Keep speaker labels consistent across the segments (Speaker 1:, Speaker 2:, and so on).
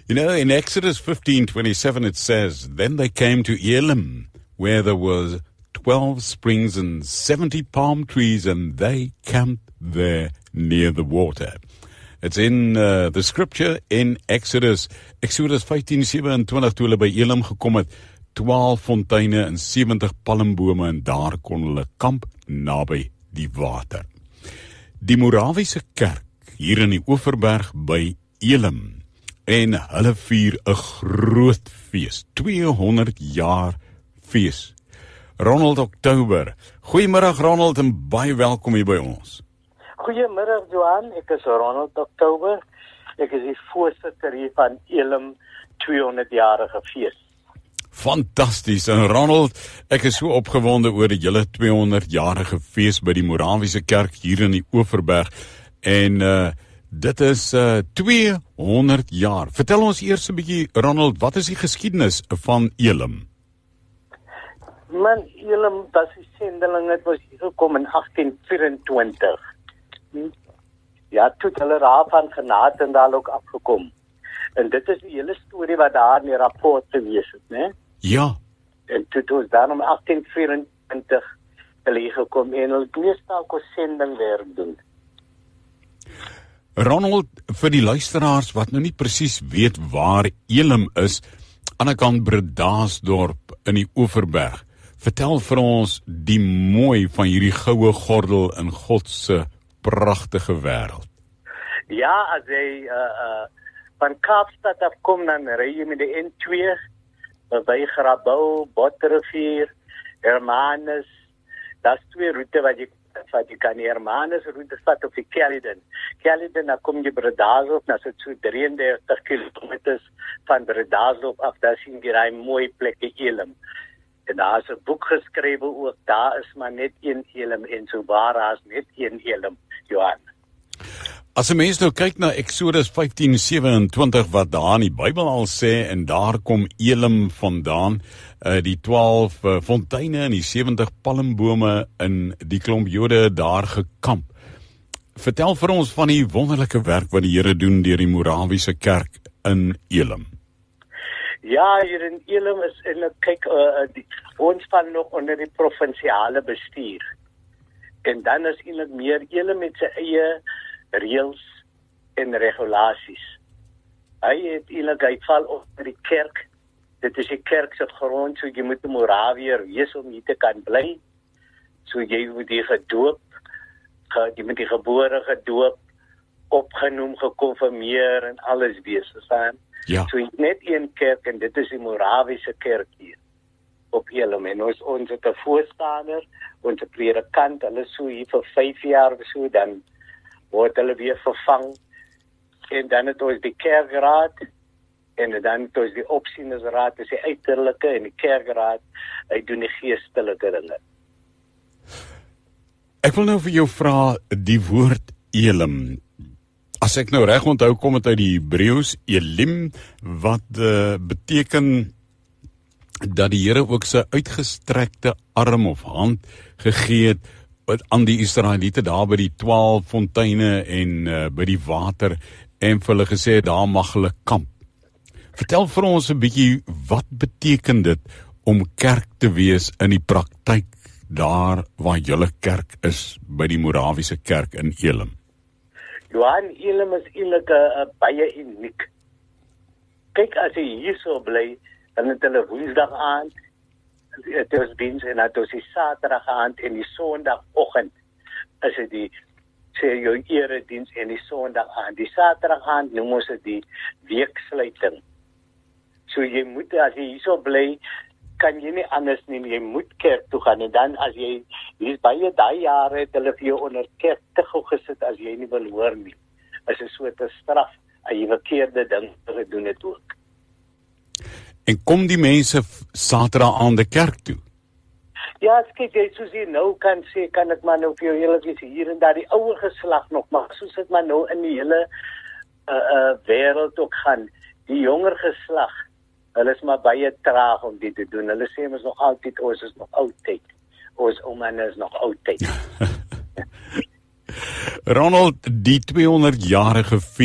Speaker 1: You know, in Exodus 15:27 it says, "Then they came to Elim, where there was 12 springs and 70 palm trees, and they camped there near the water." It's in the scripture in Exodus 15:27, toe hulle by Elim gekom het, 12 fonteine en 70 palmbome, en daar kon hulle kamp naby die water. Die Morawiese kerk hier in die Oeverberg by Elim, en hulle vier 'n groot fees, 200 jaar fees. Ronald Oktober. Goeiemiddag Ronald en baie welkom hier by ons.
Speaker 2: Goeiemiddag Johan, ek is Ronald Oktober. Ek is die voorsitter hier van Elim 200-jarige fees.
Speaker 1: Fantasties. En Ronald, ek is so opgewonde oor die julle 200-jarige fees by die Morawiese kerk hier in die Oeverberg. En dit is 200 jaar. Vertel ons eers 'n bietjie, Ronald, wat is die geskiedenis van Elim?
Speaker 2: Man, Elim, dat die sendeling, het was hier gekom in 1824. Ja, toe het hulle Raad van Genade en daar ook afgekom. En dit is die hele storie wat daar in die rapport gewees het, né?
Speaker 1: Ja.
Speaker 2: En toe het ons dan om 1824 hulle hier gekom en hulle meestal kon sendingwerk doen.
Speaker 1: Ronald, vir die luisteraars wat nou nie presies weet waar Elim is, aan die kant Bredasdorp in die Oeverberg, vertel vir ons die mooi van hierdie goue gordel in God se pragtige wêreld.
Speaker 2: Ja, as jy van Kaapstad afkom, dan ry jy met die N2 by Grabouw, Botterivier, Hermanus. Daar's twee roete wat jy kan die Hermanus roete vat op die Caledon. Caledon, dan kom jy Bredasdorp, dan is dit so 33 kilometers van Bredasdorp af, daar sien jy daai mooi plekke Elim. En daar is 'n boek geskrywe ook, daar is maar net een Elim, en so waar daar is net een Elim, Johan.
Speaker 1: As 'n mens nou kyk na Exodus 15:27 wat daar in die Bybel al sê, en daar kom Elim vandaan, die 12 fonteine en die 70 palmbome in die klomp Jode daar gekamp. Vertel vir ons van die wonderlike werk wat die Here doen deur die Morawiese kerk in Elim.
Speaker 2: Ja, hier in Elim is, en kyk, ons van nog onder die provinsiale bestuur. En dan is eintlik meer Elim met sy eie reëls en regulasies. Hy het eintlik uitval onder die kerk. Dit is die kerk se grond, so jy moet 'n Morawier wees om hier te kan bly. So jy moet die gedoop, jy moet die gebore gedoop, opgenoem, gekonfirmeer en alles wees, verstaan?
Speaker 1: Ja.
Speaker 2: So net een kerk, en dit is die Morawiese kerk hier op Elim. En ons het 'n voorstander, ons predikant, hulle so hier vir 5 jaar of so, dan word hulle weer vervang. En dan het ons die kerkraad, en dan het ons die opsienersraad, dis die uiterlike, en die kerkraad, hy doen die geestelike dinge.
Speaker 1: Ek wil nou vir jou vra, die woord Elim. As ek nou reg onthou, kom dit uit die Hebreëus Elim, wat beteken dat die Here ook sy uitgestrekte arm of hand gegee het aan die Israeliete daar by die 12 fonteine en by die water, en vir hulle gesê, daar mag hulle kamp. Vertel vir ons 'n bietjie, wat beteken dit om kerk te wees in die praktyk daar waar julle kerk is, by die Morawiese kerk in Elim?
Speaker 2: Johan, Elim is eintlik baie uniek. Kyk, as jy hier so bly, dan het hulle Woensdag aand, het ons diens, en het ons die Saterdag aand en die Sondagoggend, is dit die, sê jou erediens, en die Sondag aand. Die Saterdag aand noem ons dit die weeksluiting. So jy moet, as jy hier so bly, kan jy nie anders nie, jy moet kerk toe gaan, en dan as jy, hier baie daai jare het hulle vir jou onder kerk te gou gesit, as jy nie wil hoor nie, is 'n soort straf, as jy verkeerde ding gedoen het ook.
Speaker 1: En kom die mense Saterdag aan die kerk toe?
Speaker 2: Ja, kyk, soos jy nou kan sê, kan ek maar nou vir jou hele wees, hier en daar die ouer geslag nog, maar soos dit maar nou in die hele wêreld ook gaan, die jonger geslag, hulle is maar baie traag om dit te doen. Hulle sê ons nog altyd, ons is nog oudtyd. Ons oumane is nog oudtyd.
Speaker 1: Ronald, die 200-jarige fees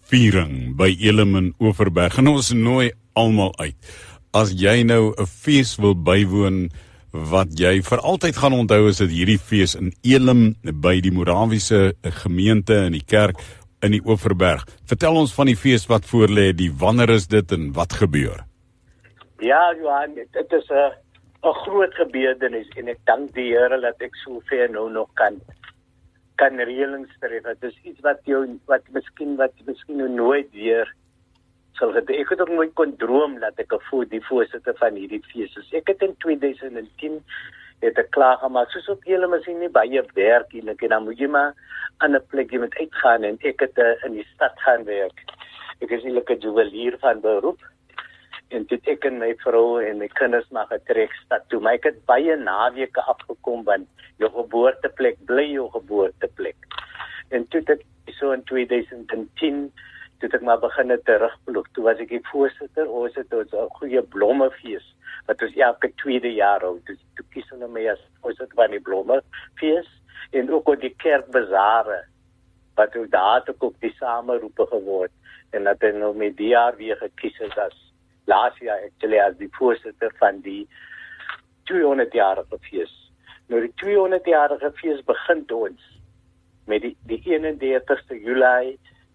Speaker 1: feesviering by Elim in Overberg. En ons nooi almal uit. As jy nou 'n fees wil bywoon wat jy vir altyd gaan onthou, is dit hierdie fees in Elim by die Morawiese gemeente in die kerk in die Overberg. Vertel ons van die fees wat voorlê, wanneer is dit en wat gebeur?
Speaker 2: Ja, Johan, dit is 'n groot gebeurtenis en ek dank die Here dat ek so ver nou nog kan reëlings tref. Dit is iets wat miskien nou nooit weer sal gebeur. Ek het ook nooit kon droom dat ek die voorsitter van hierdie fees is. Ek het in 2010 klaar gemaak. Soos op hele mens nie baie werk eintlik en dan moet jy maar aan 'n plek jy moet uitgaan en ek het in die stad gaan werk. Ek is eintlik 'n juwelier van beroep. En dit ek en my vrou en my kinders maar getrek stad toe. Maar ek het baie naweke afgekom want jou geboorteplek bly jou geboorteplek. En toe ek so in 2010 toe ek maar begin terugploeg. Toe was ek die voorsitter, ons het 'n goeie blommefees wat ons elke tweede jaar hou. Toe kies hulle my as voorsitter van die blommefees en ook op die kerkbazare wat ook daar het ook die sameroepe geword en dat hy nou met die jaar weer gekies is as laas jaar as die voorsitter van die 200-jarige fees. Nou die 200-jarige fees begin ons met die 31ste Julie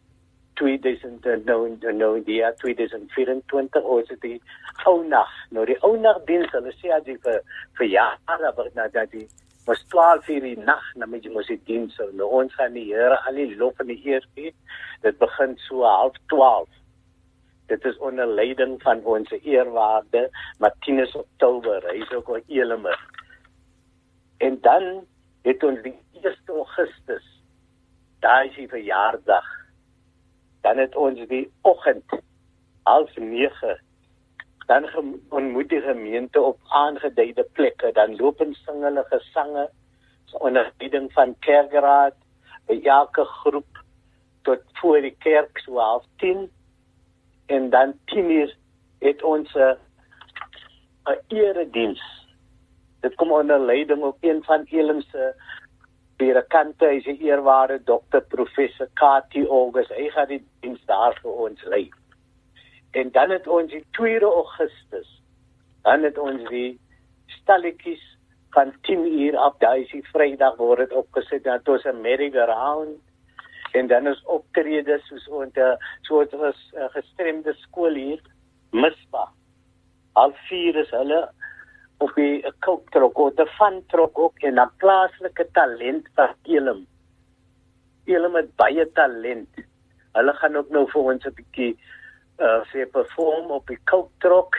Speaker 2: 2024, ons het die ounag. Nou die ounagdiens, hulle sê as jy vir jare dat die was 12 uur die nag, dan moet jy mos die diens hou. Nou ons gaan die Here al die lof en die eer gee. Dit begin so 11:30. Dit is onder leiding van ons eerwaarde Martinus Oktober, hy is ook 'n Elimer. En dan het ons die 1 Augustus, daar is die verjaardag. Dan het ons die oggend, 8:30, dan ontmoet die gemeente op aangeduide plekke, dan loop en sing hulle gesange, so onder leiding van kerkraad, by elke groep, tot voor die kerk, so 9:30, en dan 10:00 het ons 'n erediens. Dit kom onder leiding op een van Elimse predikante, hy is die eerwaarde Dr. Professor Kati August, hy gaan die diens daar vir ons lei. En dan het ons die 2 Augustus, dan het ons die stalletjies van 10:00 af, daar is die Vrydag word het opgesit, dan het ons 'n merry-go-round, en dan is optredes soos ons gestremde skool hier, Mispa. 4:30 is hulle op die kooktrok, of die vantrok ook, en dan plaaslike talent van Elim. Elim het baie talent. Hulle gaan ook nou vir ons 'n bietjie perform op die kooktrok.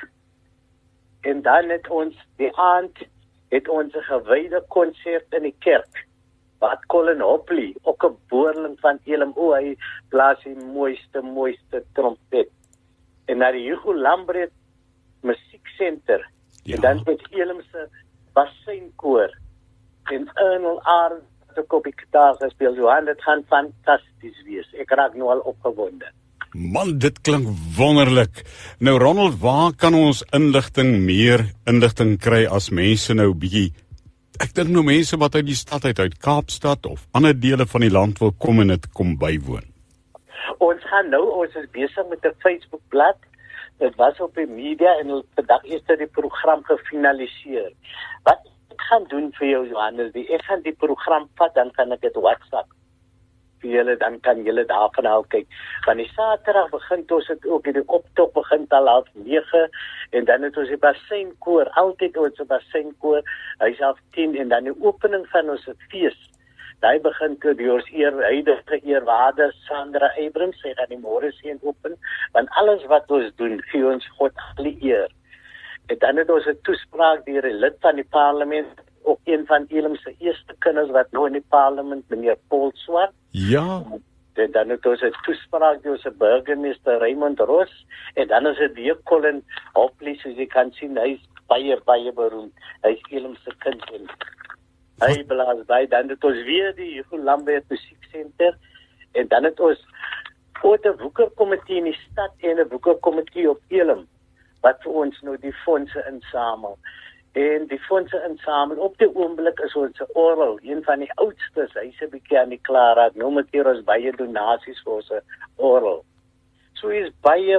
Speaker 2: En dan het ons die aand het ons 'n gewyde konsert in die kerk. Wat Colin Hopley, ook 'n boerling van Elim, hy blaas die mooiste trompet. En na die Hugo Lambret Musieksenter. Ja. En dan het Elimse basseinkoor en Ernel Aard het op die gitaar gespeel. Johan, dit gaan fantasties wees. Ek raak nou al opgewonde.
Speaker 1: Man, dit klink wonderlik. Nou Ronald, waar kan ons meer inligting kry as mense nou bietjie, ek dink nou mense wat uit die stad uit Kaapstad of ander dele van die land wil kom en dit kom bywoon?
Speaker 2: Ons is besig met 'n Facebookblad. Dit was op die media en vandag is die program gefinaliseer. Wat ek gaan doen vir jou, Johannes, ek gaan die program vat, dan kan ek dit WhatsApp vir julle, dan kan julle daarvan al kyk. Want die Saterdag begin ons het ook, die optog begin al 9:30, en dan het ons die basseinkoor, altyd ons basseinkoor, hy is 10:00, en dan die opening van ons fees. Daai begin toe die ons huidige eerwaarde Sandra Abrams, sy gaan die môre seën open, want alles wat ons doen, gee ons God al die eer. En dan het ons 'n toespraak deur 'n lid van die parlement, ook een van Elimse eerste kinders wat nou in die parlement, meneer Paul Swart.
Speaker 1: Ja.
Speaker 2: En dan het ons 'n toespraak deur ons burgemeester Raymond Ross, en dan is dit weer Colin Hopley, soos jy kan sien, hy is baie beroemd, hy is Elimse kind en hy blaas by. Dan het ons weer die Hugo Lambert Musieksenter, en dan het ons ook 'n woekerkomitee in die stad en 'n woekerkomitee op Elim, wat vir ons nou die fondse insamel. En die fondse insamel, op die oomblik is ons oral, een van die oudstes, hy is 'n bietjie aan die klaar raak, nou moet hier ons baie donasies vir ons oral. So is baie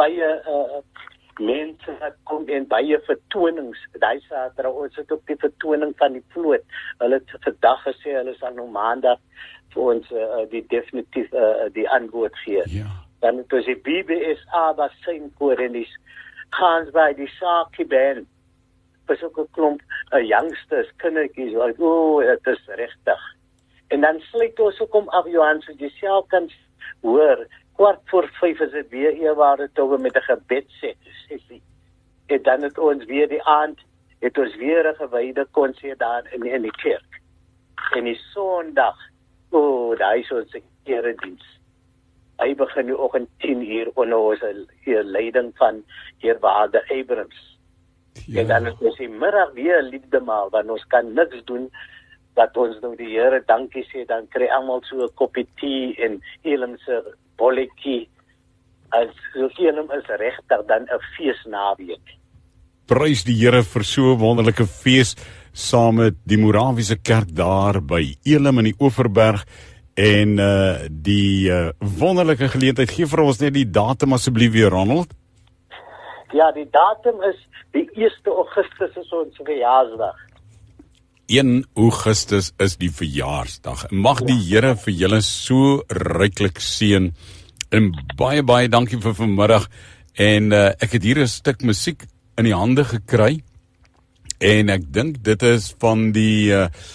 Speaker 2: mense wat kom en baie vertonings. Daai Saterdag ons het op die vertoning van die vloot. Hulle het vandag gesê hulle sal nou maandag vir ons die definitief die antwoord gee.
Speaker 1: Ja.
Speaker 2: Dan het ons die BBSA basynkoor en die Gans by die Saki band. Was ook 'n klomp youngsters, kindertjies wat dit is regtig. En dan sluit ons ook om af Johan, so jy self kan hoor 4:45 is dit weer eerwaarde toe met 'n gebedsessie. En dan het ons weer die aand, het ons weer 'n gewyde konsert daar in die kerk. En die Sondag, daai is ons erediens. Hy begin nu oggend 10:00 onder ons leiding van Heer Waarde Abrams.
Speaker 1: Ja.
Speaker 2: En dan is ons die middag weer liefdemaal, want ons kan niks doen, dat ons nou die Here dankie sê, dan kry almal so 'n koppie tee en Elim se bolletjie. As Elim is regtig dan 'n feesnaweek.
Speaker 1: Prys die Here vir so 'n wonderlike fees saam met die Morawiese Kerk daar by Elim in die Oeverberg en die wonderlike geleentheid. Gee vir ons net die datum asseblief weer, Ronald.
Speaker 2: Ja, die datum is die 1 Augustus is ons verjaarsdag.
Speaker 1: 1 Augustus is die verjaarsdag. Mag die Here vir julle so ryklik seën. En baie dankie vir vanmiddag. En ek het hier 'n stuk musiek in die hande gekry. En ek dink dit is van die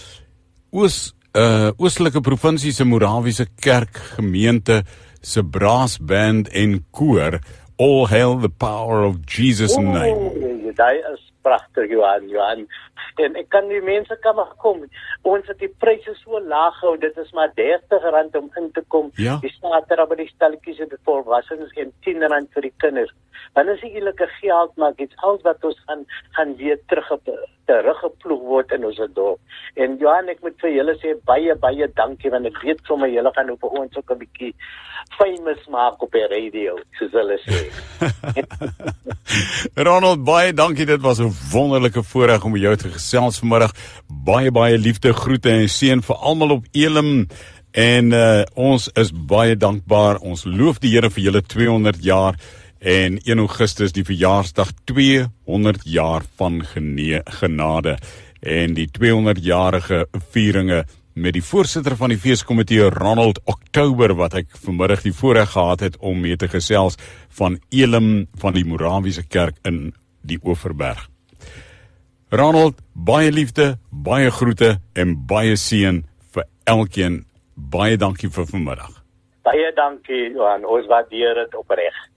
Speaker 1: Oostelike Provinsie se Morawiese Kerk gemeente se braasband en koor. All hail the power of Jesus' name.
Speaker 2: Daai is pragtig, Johan. En ek kan die mense kan maar kom. Ons het die pryse so laag gehou. Dit is maar R30 om in te kom.
Speaker 1: Ja.
Speaker 2: Die Saterdag by die stalletjies en die volwassenes en R10 vir die kinders. Dan is die eerlike geld maar iets alles wat ons gaan weer teruggeploeg word in ons dorp. En Johan, ek moet vir julle sê baie dankie, want ek weet sommer julle gaan op ons ook 'n bietjie famous maak op die radio, soos hulle sê.
Speaker 1: Ronald, baie dankie. Dit was 'n wonderlike voorreg om met jou te gesels vanmiddag. Baie liefde, groete en seën vir almal op Elim. En ons is baie dankbaar. Ons loof die Here vir julle 200 jaar. En 1 Augustus die verjaarsdag 200 jaar van genade. En die 200-jarige vieringe met die voorsitter van die feeskomitee Ronald Oktober, wat ek vanmiddag die voorreg gehad het om mee te gesels van Elim van die Morawiese Kerk in die Oeverberg. Ronald, baie liefde, baie groete en baie seën vir elkeen. Baie dankie vir vanmiddag.
Speaker 2: Baie dankie, Johan. Ons waardeer dit opreg.